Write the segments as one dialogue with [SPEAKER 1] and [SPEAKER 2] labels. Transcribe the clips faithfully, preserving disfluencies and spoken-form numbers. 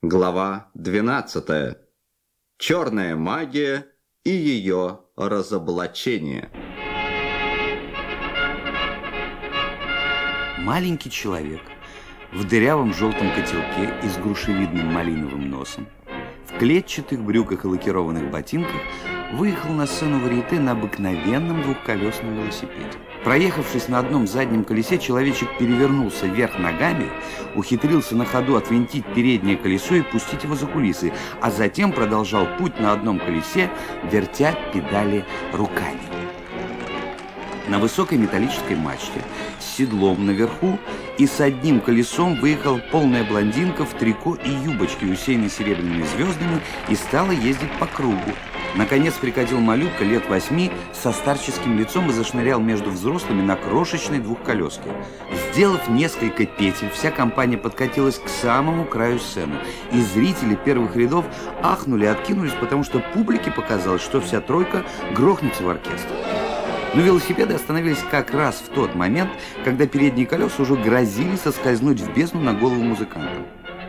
[SPEAKER 1] Глава двенадцатая. Черная магия и ее разоблачение.
[SPEAKER 2] Маленький человек в дырявом желтом котелке и с грушевидным малиновым носом, в клетчатых брюках и лакированных ботинках выехал на сцену варьете на обыкновенном двухколесном велосипеде. Проехавшись на одном заднем колесе, человечек перевернулся вверх ногами, ухитрился на ходу отвинтить переднее колесо и пустить его за кулисы, а затем продолжал путь на одном колесе, вертя педали руками. На высокой металлической мачте с седлом наверху и с одним колесом выехала полная блондинка в трико и юбочке, усеянной серебряными звездами, и стала ездить по кругу. Наконец прикатил малютка лет восьми со старческим лицом и зашнырял между взрослыми на крошечной двухколеске. Сделав несколько петель, вся компания подкатилась к самому краю сцены, и зрители первых рядов ахнули и откинулись, потому что публике показалось, что вся тройка грохнется в оркестр. Но велосипеды остановились как раз в тот момент, когда передние колеса уже грозили соскользнуть в бездну на голову музыкантам.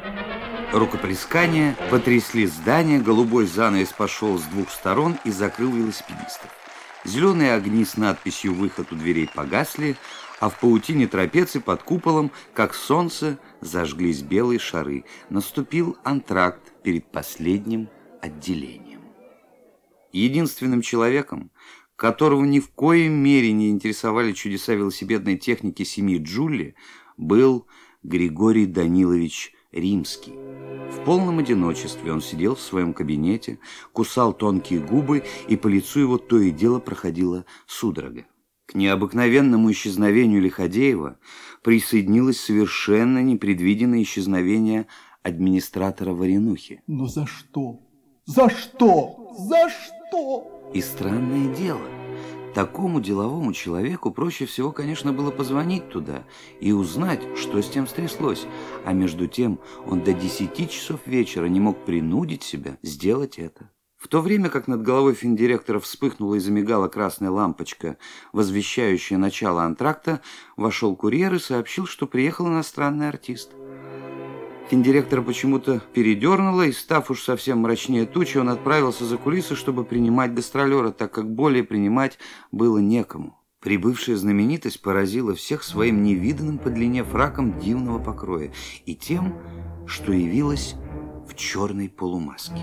[SPEAKER 2] Рукоплескания потрясли здание, голубой занавес пошел с двух сторон и закрыл велосипедистов. Зеленые огни с надписью «Выход» у дверей погасли, а в паутине трапеции под куполом, как солнце, зажглись белые шары. Наступил антракт перед последним отделением. Единственным человеком, которого ни в коей мере не интересовали чудеса велосипедной техники семьи Джулли, был Григорий Данилович Римский. В полном одиночестве он сидел в своем кабинете, кусал тонкие губы, и по лицу его то и дело проходила судорога. К необыкновенному исчезновению Лиходеева присоединилось совершенно непредвиденное исчезновение администратора Варенухи.
[SPEAKER 3] Но за что? За что? За что?
[SPEAKER 2] И странное дело, такому деловому человеку проще всего, конечно, было позвонить туда и узнать, что с тем стряслось. А между тем он до десяти часов вечера не мог принудить себя сделать это. В то время как над головой финдиректора вспыхнула и замигала красная лампочка, возвещающая начало антракта, вошел курьер и сообщил, что приехал иностранный артист. Финдиректора почему-то передернуло, и, став уж совсем мрачнее тучи, он отправился за кулисы, чтобы принимать гастролера, так как более принимать было некому. Прибывшая знаменитость поразила всех своим невиданным по длине фраком дивного покроя и тем, что явилась в черной полумаске.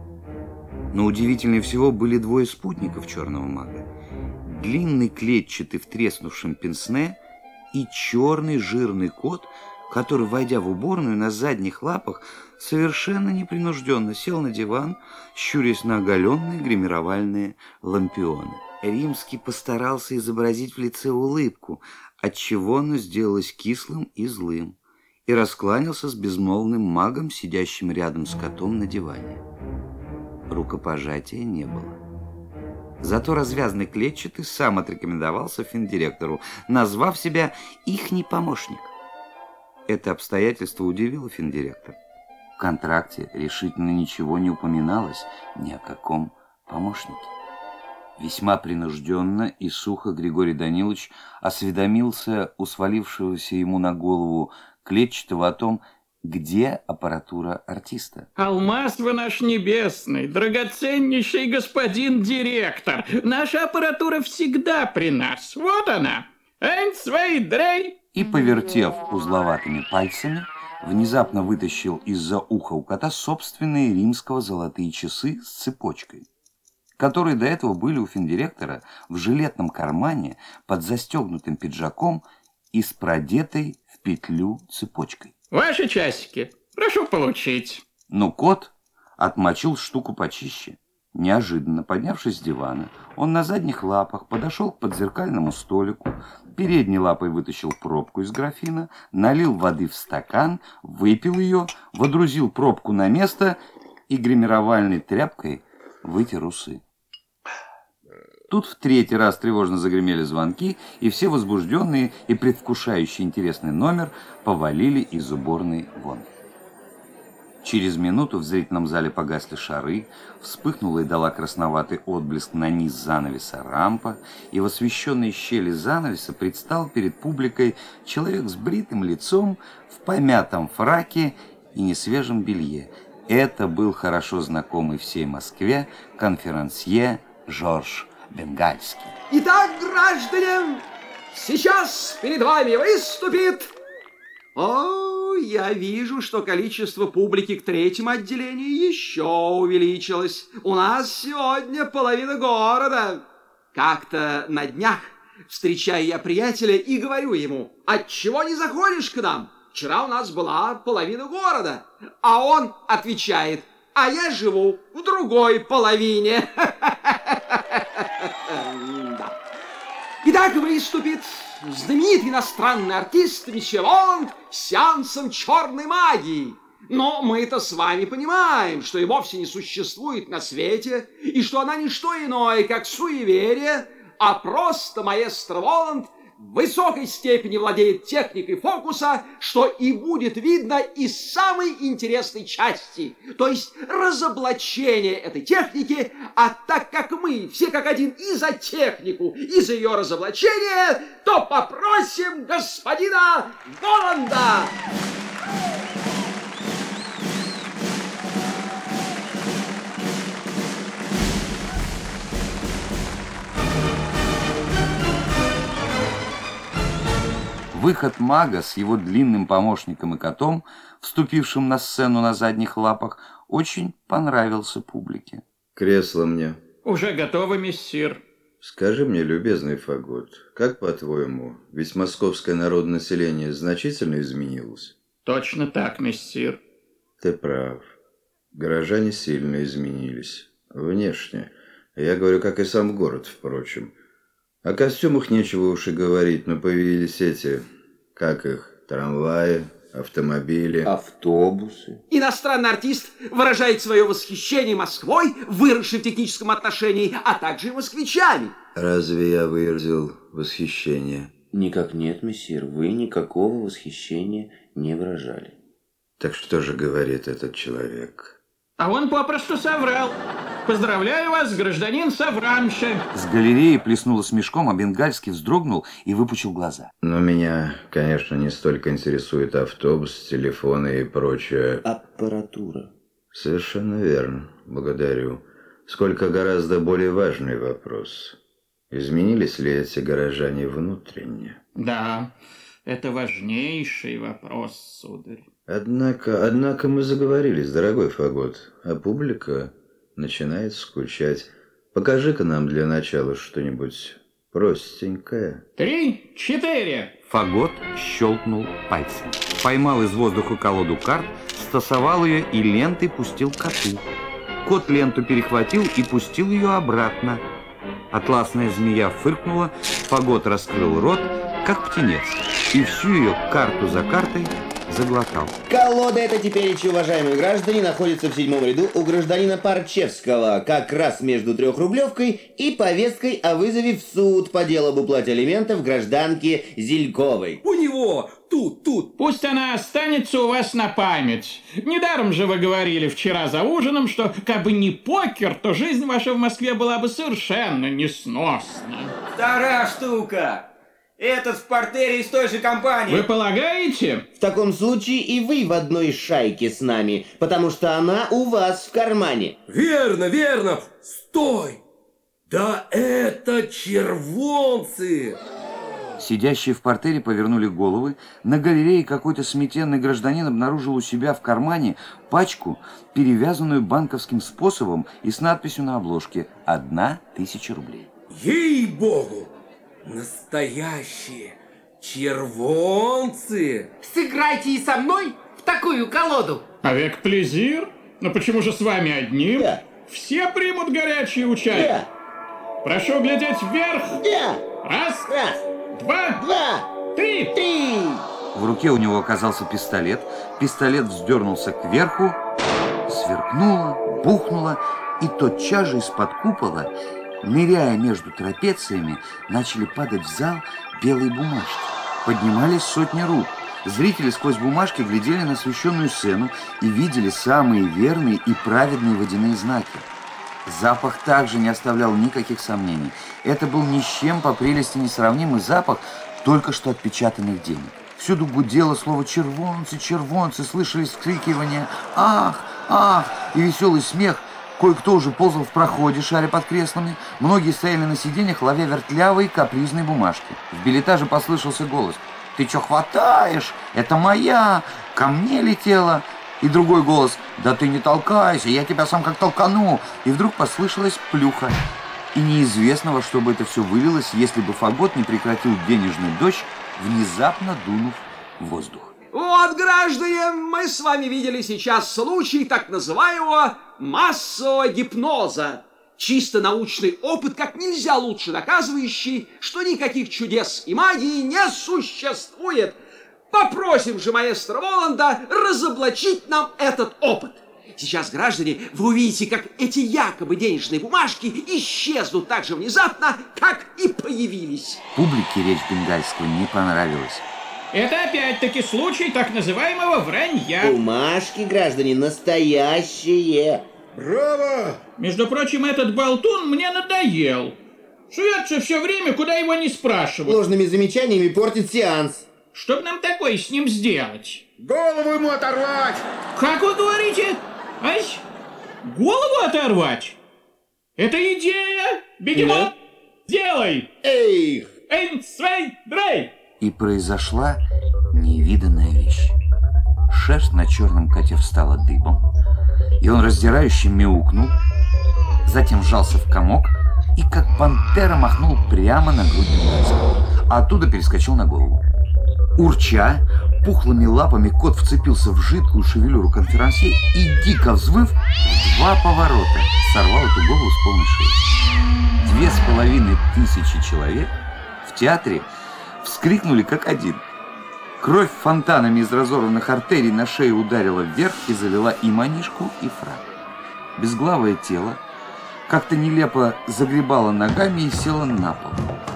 [SPEAKER 2] Но удивительнее всего были двое спутников черного мага. Длинный клетчатый в треснувшем пенсне и черный жирный кот, который, войдя в уборную на задних лапах, совершенно непринужденно сел на диван, щурясь на оголенные гримировальные лампионы. Римский постарался изобразить в лице улыбку, отчего оно сделалось кислым и злым, и раскланялся с безмолвным магом, сидящим рядом с котом на диване. Рукопожатия не было. Зато развязный клетчатый сам отрекомендовался финдиректору, назвав себя ихний помощник. Это обстоятельство удивило финдиректора. В контракте решительно ничего не упоминалось ни о каком помощнике. Весьма принужденно и сухо Григорий Данилович осведомился у свалившегося ему на голову клетчатого о том, где аппаратура артиста.
[SPEAKER 4] Алмаз вы наш небесный, драгоценнейший господин директор. Наша аппаратура всегда при нас. Вот она. Энцвейдрей.
[SPEAKER 2] И, повертев узловатыми пальцами, внезапно вытащил из-за уха у кота собственные римского золотые часы с цепочкой, которые до этого были у финдиректора в жилетном кармане под застегнутым пиджаком и с продетой в петлю цепочкой.
[SPEAKER 4] Ваши часики, прошу получить.
[SPEAKER 2] Но кот отмочил штуку почище. Неожиданно поднявшись с дивана, он на задних лапах подошел к подзеркальному столику, передней лапой вытащил пробку из графина, налил воды в стакан, выпил ее, водрузил пробку на место и гримировальной тряпкой вытер усы. Тут в третий раз тревожно загремели звонки, и все возбужденные и предвкушающие интересный номер повалили из уборной вон. Через минуту в зрительном зале погасли шары, вспыхнула и дала красноватый отблеск на низ занавеса рампа, и в освещенной щели занавеса предстал перед публикой человек с бритым лицом, в помятом фраке и несвежем белье. Это был хорошо знакомый всей Москве конферансье Жорж Бенгальский.
[SPEAKER 5] Итак, граждане, сейчас перед вами выступит... О, я вижу, что количество публики к третьему отделению еще увеличилось. У нас сегодня половина города. Как-то на днях встречаю я приятеля и говорю ему: отчего не заходишь к нам? Вчера у нас была половина города. А он отвечает: а я живу в другой половине. Итак, выступит знаменитый иностранный артист месье Воланд с сеансом черной магии. Но мы-то с вами понимаем, что и вовсе не существует на свете, и что она не что иное, как суеверие, а просто маэстро Воланд в высокой степени владеет техникой фокуса, что и будет видно из самой интересной части, то есть разоблачение этой техники. А так как мы все как один и за технику, и за ее разоблачение, то попросим господина Воланда.
[SPEAKER 2] Выход мага с его длинным помощником и котом, вступившим на сцену на задних лапах, очень понравился публике.
[SPEAKER 1] Кресло мне.
[SPEAKER 4] Уже готово, мессир.
[SPEAKER 1] Скажи мне, любезный Фагот, как по-твоему, ведь московское народное население значительно изменилось?
[SPEAKER 4] Точно так, мессир.
[SPEAKER 1] Ты прав. Горожане сильно изменились. Внешне. Я говорю, как и сам город, впрочем. О костюмах нечего уж и говорить, но появились эти, как их, трамваи, автомобили.
[SPEAKER 2] Автобусы.
[SPEAKER 5] Иностранный артист выражает свое восхищение Москвой, выросшей в техническом отношении, а также и москвичами.
[SPEAKER 1] Разве я выразил восхищение?
[SPEAKER 6] Никак нет, мессир, вы никакого восхищения не выражали.
[SPEAKER 1] Так что же говорит этот человек?
[SPEAKER 4] А он попросту соврал. Поздравляю вас, гражданин Савранша.
[SPEAKER 2] С галереи плеснуло смешком, а Бенгальский вздрогнул и выпучил глаза.
[SPEAKER 1] Но меня, конечно, не столько интересует автобус, телефоны и прочее.
[SPEAKER 6] Аппаратура.
[SPEAKER 1] Совершенно верно. Благодарю. Сколько гораздо более важный вопрос. Изменились ли эти горожане внутренне?
[SPEAKER 4] Да, это важнейший вопрос, сударь.
[SPEAKER 1] Однако, однако мы заговорились, дорогой Фагот, а публика начинает скучать. Покажи-ка нам для начала что-нибудь простенькое.
[SPEAKER 4] Три, четыре.
[SPEAKER 2] Фагот щелкнул пальцем. Поймал из воздуха колоду карт, стасовал ее и лентой пустил коту. Кот ленту перехватил и пустил ее обратно. Атласная змея фыркнула, Фагот раскрыл рот, как птенец, и всю ее карту за картой заглотал.
[SPEAKER 6] Колода эта теперь, уважаемые граждане, находится в седьмом ряду у гражданина Парчевского, как раз между трехрублевкой и повесткой о вызове в суд по делу об уплате алиментов гражданки Зельковой.
[SPEAKER 5] У него тут, тут.
[SPEAKER 4] Пусть она останется у вас на память. Недаром же вы говорили вчера за ужином, что как бы не покер, то жизнь ваша в Москве была бы совершенно несносна.
[SPEAKER 7] Старая штука! Этот в портере из той же компании.
[SPEAKER 4] Вы полагаете?
[SPEAKER 6] В таком случае и вы в одной шайке с нами, потому что она у вас в кармане.
[SPEAKER 8] Верно, верно. Стой! Да это червонцы!
[SPEAKER 2] Сидящие в портере повернули головы. На галерее какой-то сметенный гражданин обнаружил у себя в кармане пачку, перевязанную банковским способом и с надписью на обложке «Одна тысяча рублей».
[SPEAKER 8] Ей-богу! Настоящие червонцы!
[SPEAKER 7] Сыграйте и со мной в такую колоду.
[SPEAKER 4] Авек плезир? Но почему же с вами одним?
[SPEAKER 6] Да.
[SPEAKER 4] Все примут горячее участие.
[SPEAKER 6] Да.
[SPEAKER 4] Прошу глядеть вверх.
[SPEAKER 6] Да.
[SPEAKER 4] Раз,
[SPEAKER 6] Раз,
[SPEAKER 4] два,
[SPEAKER 6] два,
[SPEAKER 4] три.
[SPEAKER 6] три.
[SPEAKER 2] В руке у него оказался пистолет. Пистолет вздернулся кверху, сверкнуло, бухнуло, и тотчас же из-под купола, ныряя между трапециями, начали падать в зал белые бумажки. Поднимались сотни рук. Зрители сквозь бумажки глядели на освещенную сцену и видели самые верные и праведные водяные знаки. Запах также не оставлял никаких сомнений. Это был ни с чем по прелести несравнимый запах только что отпечатанных денег. Всюду гудело слово «червонцы, червонцы», слышались вскрикивания «ах, ах» и веселый смех. Кое-кто уже ползал в проходе, шаря под креслами. Многие стояли на сиденьях, ловя вертлявые капризные бумажки. В бельэтаже послышался голос: «Ты чё хватаешь? Это моя! Ко мне летела!» И другой голос: «Да ты не толкайся, я тебя сам как толкану!» И вдруг послышалась плюха. И неизвестно, во что бы это все вылилось, если бы Фагот не прекратил денежный дождь, внезапно дунув в воздух.
[SPEAKER 5] Вот, граждане, мы с вами видели сейчас случай так называемого массового гипноза. Чисто научный опыт, как нельзя лучше доказывающий, что никаких чудес и магии не существует. Попросим же маэстро Воланда разоблачить нам этот опыт. Сейчас, граждане, вы увидите, как эти якобы денежные бумажки исчезнут так же внезапно, как и появились.
[SPEAKER 2] Публике речь Бенгальского не понравилась.
[SPEAKER 4] Это опять-таки случай так называемого вранья.
[SPEAKER 6] Бумажки, граждане, настоящие.
[SPEAKER 8] Браво!
[SPEAKER 4] Между прочим, этот болтун мне надоел. Суется все время, куда его не спрашивают.
[SPEAKER 6] Ложными замечаниями портит сеанс.
[SPEAKER 4] Что нам такое с ним сделать?
[SPEAKER 8] Голову ему оторвать!
[SPEAKER 4] Как вы говорите? Ай, голову оторвать? Это идея? Бегемот, делай!
[SPEAKER 6] Эй!
[SPEAKER 4] Эйн, свей, дрей!
[SPEAKER 2] И произошла невиданная вещь. Шерсть на черном коте встала дыбом, и он раздирающе мяукнул, затем вжался в комок и, как пантера, махнул прямо на грудь Бенгальского, а оттуда перескочил на голову. Урча, пухлыми лапами кот вцепился в жидкую шевелюру конферансье и, дико взвыв, в два поворота сорвал эту голову с полной шеи. Две с половиной тысячи человек в театре вскрикнули как один. Кровь фонтанами из разорванных артерий на шее ударила вверх и залила и манишку, и фрак. Безглавое тело как-то нелепо загребало ногами и село на пол.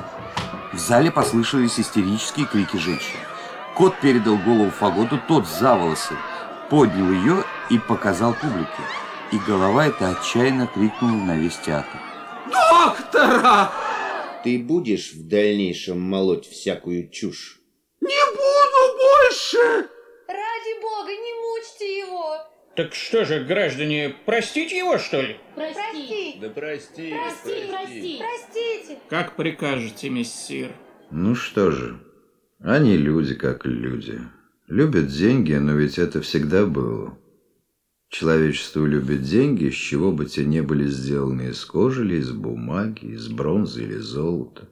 [SPEAKER 2] В зале послышались истерические крики женщин. Кот передал голову Фаготу, тот за волосы поднял ее и показал публике. И голова эта отчаянно крикнула на весь театр:
[SPEAKER 5] «Доктора!
[SPEAKER 6] Ты будешь в дальнейшем молоть всякую чушь?
[SPEAKER 5] Не буду больше!»
[SPEAKER 9] Ради бога, не мучьте его!
[SPEAKER 4] Так что же, граждане, простить его, что ли?
[SPEAKER 9] Прости!
[SPEAKER 8] Да прости,
[SPEAKER 9] Прости, прости! Простите!
[SPEAKER 4] Как прикажете, мессир?
[SPEAKER 1] Ну что же, они люди как люди. Любят деньги, но ведь это всегда было. Человечество любит деньги, с чего бы те не были сделаны, из кожи или из бумаги, из бронзы или золота.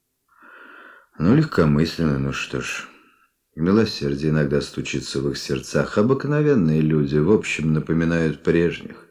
[SPEAKER 1] Ну, легкомысленно, ну что ж. Милосердие иногда стучится в их сердцах. Обыкновенные люди, в общем, напоминают прежних.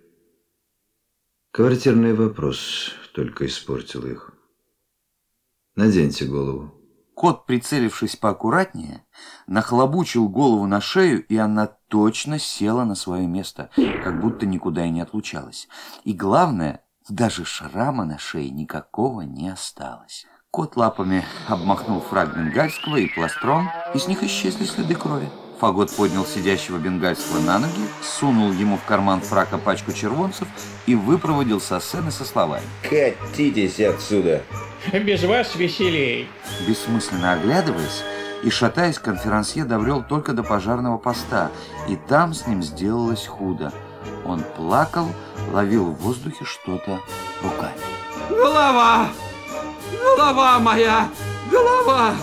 [SPEAKER 1] Квартирный вопрос только испортил их. Наденьте голову.
[SPEAKER 2] Кот, прицелившись поаккуратнее, нахлобучил голову на шею, и она точно села на свое место, как будто никуда и не отлучалась. И главное, даже шрама на шее никакого не осталось. Кот лапами обмахнул фрак Бенгальского и пластрон, и с них исчезли следы крови. Фагот поднял сидящего Бенгальского на ноги, сунул ему в карман фрака пачку червонцев и выпроводил со сцены со словами:
[SPEAKER 6] «Катитесь отсюда!»
[SPEAKER 4] Без вас веселей.
[SPEAKER 2] Бессмысленно оглядываясь и шатаясь, конферансье добрел только до пожарного поста, и там с ним сделалось худо. Он плакал, ловил в воздухе что-то руками.
[SPEAKER 5] Голова! Голова моя! Голова!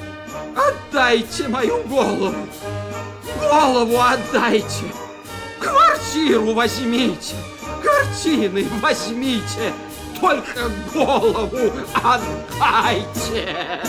[SPEAKER 5] Отдайте мою голову! Голову отдайте! Квартиру возьмите! Картины возьмите! Только голову отдайте!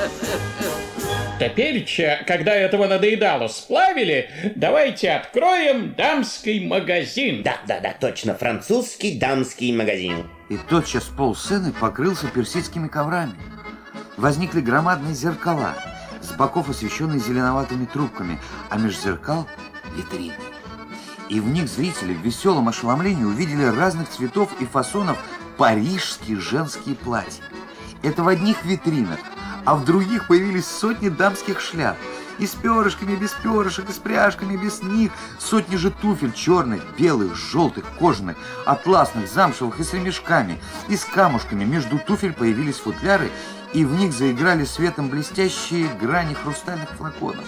[SPEAKER 4] Теперь, когда этого надоедало сплавили, давайте откроем дамский магазин.
[SPEAKER 6] Да, да, да, точно, французский дамский магазин.
[SPEAKER 2] И тотчас полсцены покрылся персидскими коврами. Возникли громадные зеркала, с боков освещенные зеленоватыми трубками, а меж зеркал — витрины. И в них зрители в веселом ошеломлении увидели разных цветов и фасонов парижские женские платья. Это в одних витринах, а в других появились сотни дамских шляп. И с перышками, без перышек, и с пряжками, без них. Сотни же туфель черных, белых, желтых, кожаных, атласных, замшевых и с ремешками. И с камушками. Между туфель появились футляры, и в них заиграли светом блестящие грани хрустальных флаконов.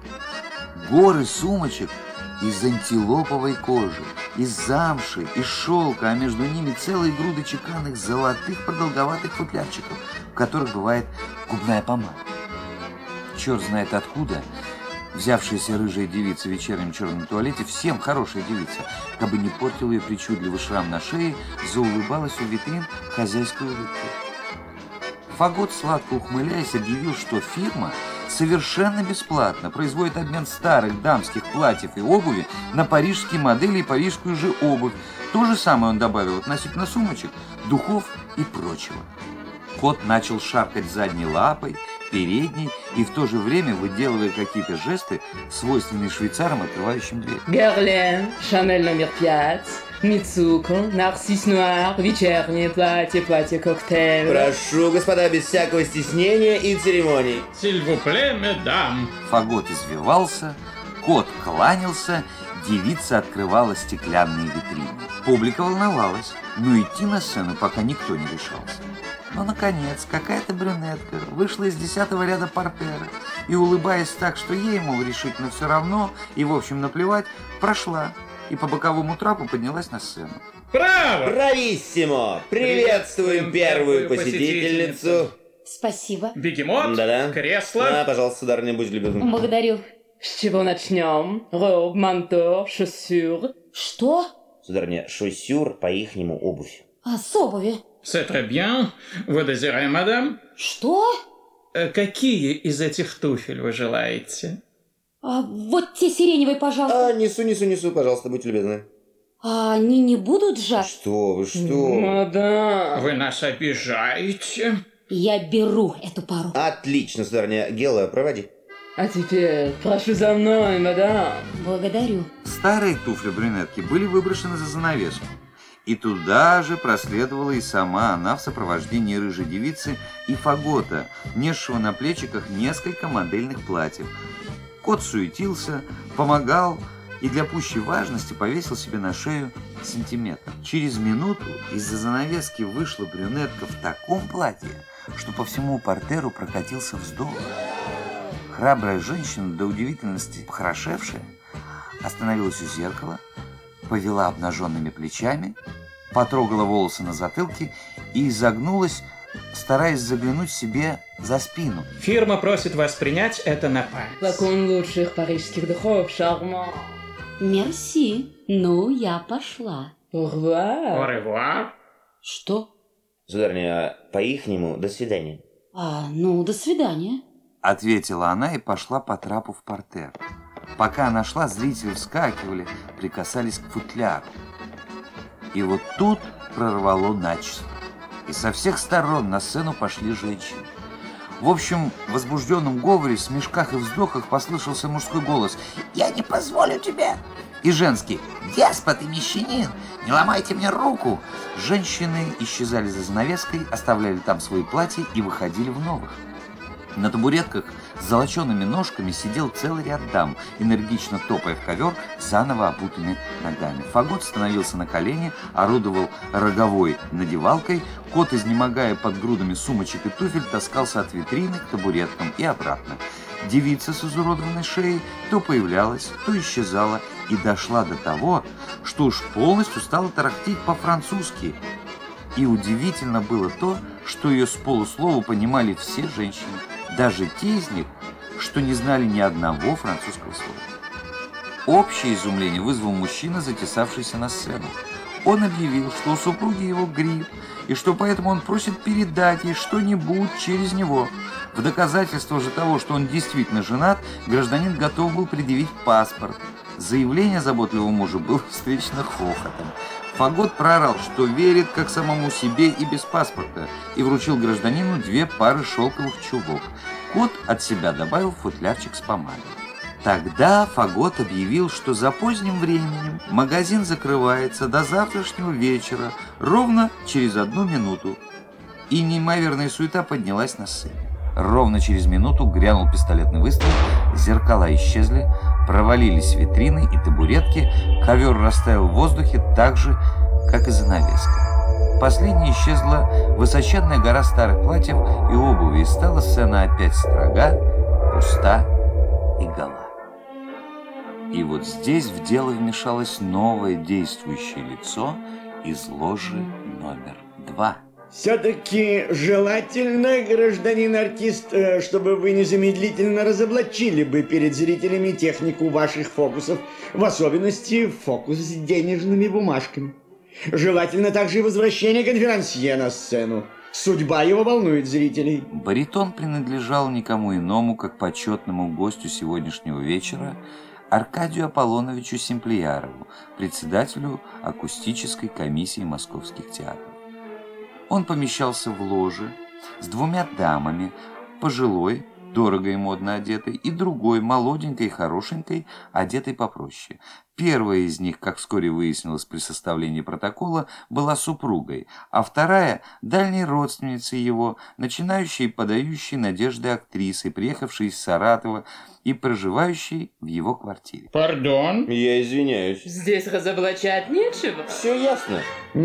[SPEAKER 2] Горы сумочек из антилоповой кожи, из замши, из шелка, а между ними целые груды чеканных золотых продолговатых футлярчиков, в которых бывает губная помада. Черт знает откуда взявшаяся рыжая девица в вечернем черном туалете, всем хорошая девица, кабы не портил ее причудливый шрам на шее, заулыбалась у витрин хозяйской улыбкой. Фагот, сладко ухмыляясь, объявил, что фирма совершенно бесплатно производит обмен старых дамских платьев и обуви на парижские модели и парижскую же обувь. То же самое он добавил относительно сумочек, духов и прочего. Кот начал шаркать задней лапой, передней и в то же время выделывая какие-то жесты, свойственные швейцарам, открывающим дверь.
[SPEAKER 10] Герлен, Шанель номер пять, Мицуко, Нарцисс Нуар, вечернее платье, платье коктейль.
[SPEAKER 6] Прошу, господа, без всякого стеснения и церемоний.
[SPEAKER 4] Сильвупле, медам.
[SPEAKER 2] Фагот извивался, кот кланялся, девица открывала стеклянные витрины. Публика волновалась, но идти на сцену пока никто не решался. Но, наконец, какая-то брюнетка вышла из десятого ряда портера и, улыбаясь так, что ей, мол, решительно все равно и, в общем, наплевать, прошла и по боковому трапу поднялась на сцену.
[SPEAKER 4] Браво!
[SPEAKER 6] Брависсимо! Приветствуем первую посетительницу.
[SPEAKER 9] Спасибо.
[SPEAKER 4] Бегемот,
[SPEAKER 6] Да-да.
[SPEAKER 4] кресло.
[SPEAKER 6] А, пожалуйста, сударыня, будь любезна.
[SPEAKER 9] Благодарю.
[SPEAKER 10] С чего начнем? Роб, манто, шоссюр.
[SPEAKER 9] Что?
[SPEAKER 6] Сударыня, шоссюр по-ихнему обувь.
[SPEAKER 9] А, с обуви.
[SPEAKER 4] C'est très bien. Вы дésirez, мадам?
[SPEAKER 9] Что?
[SPEAKER 4] Э, Какие из этих туфель вы желаете?
[SPEAKER 9] А, вот те сиреневые, пожалуйста.
[SPEAKER 6] А, несу, несу, несу, пожалуйста, будьте любезны.
[SPEAKER 9] А они не будут жать?
[SPEAKER 6] Что вы, что?
[SPEAKER 10] Мадам.
[SPEAKER 4] Вы нас обижаете.
[SPEAKER 9] Я беру эту пару.
[SPEAKER 6] Отлично, сударыня. Гела, проводи.
[SPEAKER 10] А теперь прошу за мной, мадам.
[SPEAKER 9] Благодарю.
[SPEAKER 2] Старые туфли брюнетки были выброшены за занавеску. И туда же проследовала и сама она в сопровождении рыжей девицы и Фагота, несшего на плечиках несколько модельных платьев. Кот суетился, помогал и для пущей важности повесил себе на шею сантиметр. Через минуту из-за занавески вышла брюнетка в таком платье, что по всему портеру прокатился вздох. Храбрая женщина, до удивительности похорошевшая, остановилась у зеркала, повела обнаженными плечами, потрогала волосы на затылке и изогнулась, стараясь заглянуть себе за спину.
[SPEAKER 4] Фирма просит вас принять это на память.
[SPEAKER 10] Флакон лучших парижских духов, шарман.
[SPEAKER 9] Мерси. Ну, я пошла.
[SPEAKER 10] Au revoir.
[SPEAKER 4] Au revoir.
[SPEAKER 9] Что?
[SPEAKER 6] Сударыня, по-ихнему до свидания.
[SPEAKER 9] А, ну, до свидания.
[SPEAKER 2] Ответила она и пошла по трапу в портер. Пока она шла, зрители вскакивали, прикасались к футляру. И вот тут прорвало начисто. И со всех сторон на сцену пошли женщины. В общем, в возбужденном говоре, смешках и вздохах послышался мужской голос: «Я не позволю тебе!» И женский: «Деспот и мещанин, не ломайте мне руку!» Женщины исчезали за занавеской, оставляли там свои платья и выходили в новых. На табуретках с золочеными ножками сидел целый ряд дам, энергично топая в ковер заново обутыми ногами. Фагот становился на колени, орудовал роговой надевалкой, кот, изнемогая под грудами сумочек и туфель, таскался от витрины к табуреткам и обратно. Девица с изуродованной шеей то появлялась, то исчезала и дошла до того, что уж полностью стала тарахтеть по-французски. И удивительно было то, что ее с полуслова понимали все женщины, даже те из них, что не знали ни одного французского слова. Общее изумление вызвал мужчина, затесавшийся на сцену. Он объявил, что у супруги его грипп, и что поэтому он просит передать ей что-нибудь через него. В доказательство же того, что он действительно женат, гражданин готов был предъявить паспорт. Заявление заботливого мужа было встречено хохотом. Фагот проорал, что верит как самому себе и без паспорта, и вручил гражданину две пары шелковых чулок. Кот от себя добавил футлярчик с помадой. Тогда Фагот объявил, что за поздним временем магазин закрывается до завтрашнего вечера, ровно через одну минуту. И неимоверная суета поднялась на сцене. Ровно через минуту грянул пистолетный выстрел, зеркала исчезли, провалились витрины и табуретки, ковер растаял в воздухе так же, как и занавеска. Последней исчезла высоченная гора старых платьев и обуви, и стала сцена опять строга, пуста и гола. И вот здесь в дело вмешалось новое действующее лицо из ложи номер два.
[SPEAKER 11] Все-таки желательно, гражданин-артист, чтобы вы незамедлительно разоблачили бы перед зрителями технику ваших фокусов, в особенности фокус с денежными бумажками. Желательно также и возвращение конферансье на сцену. Судьба его волнует зрителей.
[SPEAKER 2] Баритон принадлежал никому иному, как почетному гостю сегодняшнего вечера, Аркадию Аполлоновичу Симплиярову, председателю акустической комиссии московских театров. Он помещался в ложе с двумя дамами, пожилой, дорого и модно одетой, и другой, молоденькой и хорошенькой, одетой попроще. Первая из них, как вскоре выяснилось при составлении протокола, была супругой, а вторая – дальней родственницей его, начинающей и подающей надежды актрисой, приехавшей из Саратова и проживающей в его квартире.
[SPEAKER 4] Пардон?
[SPEAKER 6] Я извиняюсь.
[SPEAKER 10] Здесь разоблачать нечего.
[SPEAKER 6] Все ясно.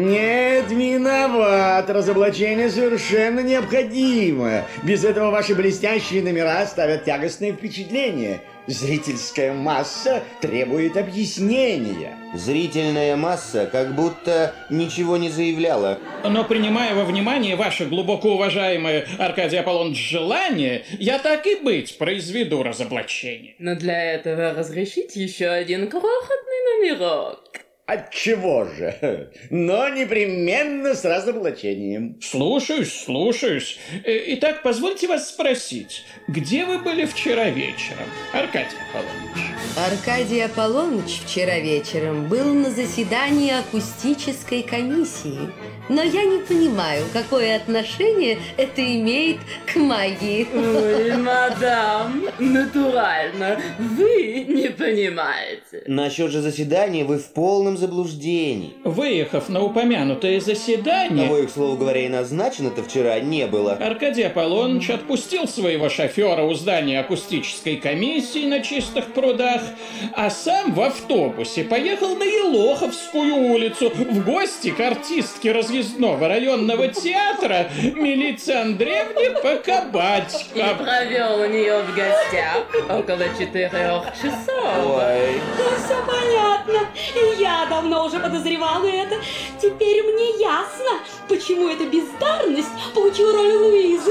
[SPEAKER 11] Нет, виноват. Разоблачение совершенно необходимо. Без этого ваши блестящие номера ставят тягостное впечатление. Зрительская масса требует объяснения.
[SPEAKER 6] Зрительная масса как будто ничего не заявляла.
[SPEAKER 4] Но принимая во внимание ваше глубоко уважаемое, Аркадий Аполлоныч, желание, я так и быть произведу разоблачение.
[SPEAKER 10] Но для этого разрешить еще один крохотный номерок.
[SPEAKER 11] Отчего же? Но непременно с разоблачением.
[SPEAKER 4] Слушаюсь, слушаюсь. Итак, позвольте вас спросить, где вы были вчера вечером, Аркадий Аполлоныч?
[SPEAKER 12] Аркадий Аполлоныч вчера вечером был на заседании акустической комиссии. Но я не понимаю, какое отношение это имеет к магии.
[SPEAKER 10] Ой, мадам, натурально, вы не понимаете.
[SPEAKER 6] Насчет же заседания вы в полном заблуждении.
[SPEAKER 4] Выехав на упомянутое заседание...
[SPEAKER 6] Того, их, к слову говоря, и назначено-то вчера не было.
[SPEAKER 4] Аркадий Аполлоныч отпустил своего шофера у здания акустической комиссии на Чистых прудах, а сам в автобусе поехал на Елоховскую улицу в гости к артистке разъездного районного театра Милиции Андреевне Покабатько.
[SPEAKER 10] И провел у нее в гостях около четырех часов.
[SPEAKER 6] Ой.
[SPEAKER 9] Все понятно. Я давно уже подозревала это. Теперь мне ясно, почему эта бездарность получила роль Луизы.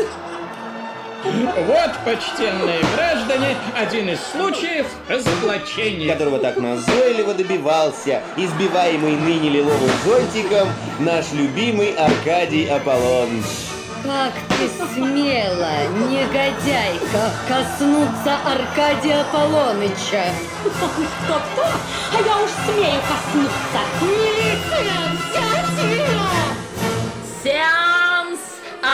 [SPEAKER 4] Вот, почтенные граждане, один из случаев разоблачения,
[SPEAKER 6] которого так назойливо добивался избиваемый ныне лиловым зонтиком наш любимый Аркадий Аполлоныч.
[SPEAKER 12] Как ты смела, негодяйка, коснуться Аркадия Аполлоныча?
[SPEAKER 9] Кто-кто? А я уж смею коснуться. Милиция, взять ее!
[SPEAKER 10] Сеанс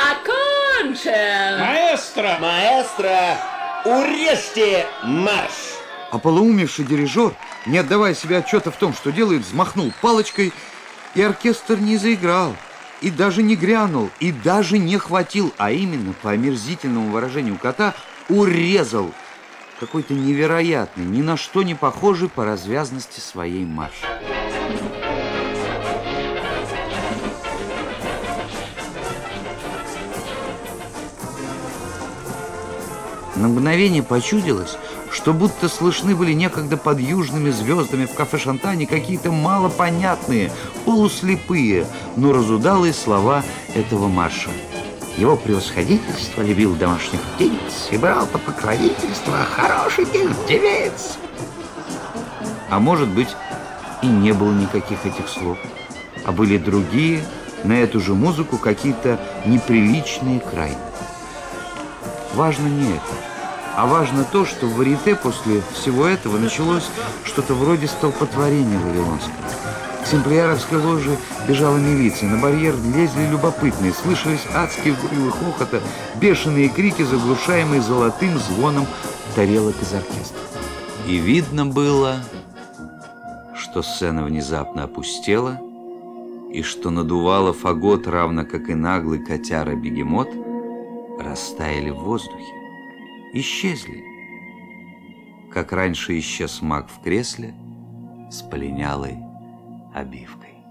[SPEAKER 10] окончен!
[SPEAKER 4] Маэстро!
[SPEAKER 6] Маэстро, урежьте марш!
[SPEAKER 13] Ополоумевший дирижер, не отдавая себе отчета в том, что делает, взмахнул палочкой, и оркестр не заиграл, и даже не грянул, и даже не хватил, а именно, по омерзительному выражению кота, урезал какой-то невероятный, ни на что не похожий по развязности своей марш. На мгновение почудилось, что будто слышны были некогда под южными звездами в кафе «Шантане» какие-то малопонятные, полуслепые, но разудалые слова этого марша. Его превосходительство любил домашних птиц и брал под покровительство хорошеньких девиц. А может быть, и не было никаких этих слов, а были другие, на эту же музыку какие-то неприличные крайности. Важно не это, а важно то, что в варьете после всего этого началось что-то вроде столпотворения вавилонского. К Симплияровской ложе бежала милиция, на барьер лезли любопытные, слышались адские взрывы хохота, бешеные крики, заглушаемые золотым звоном тарелок из оркестра. И видно было, что сцена внезапно опустела, и что надувало фагот, равно как и наглый котяра-бегемот, растаяли в воздухе, исчезли, как раньше исчез маг в кресле с полинялой обивкой.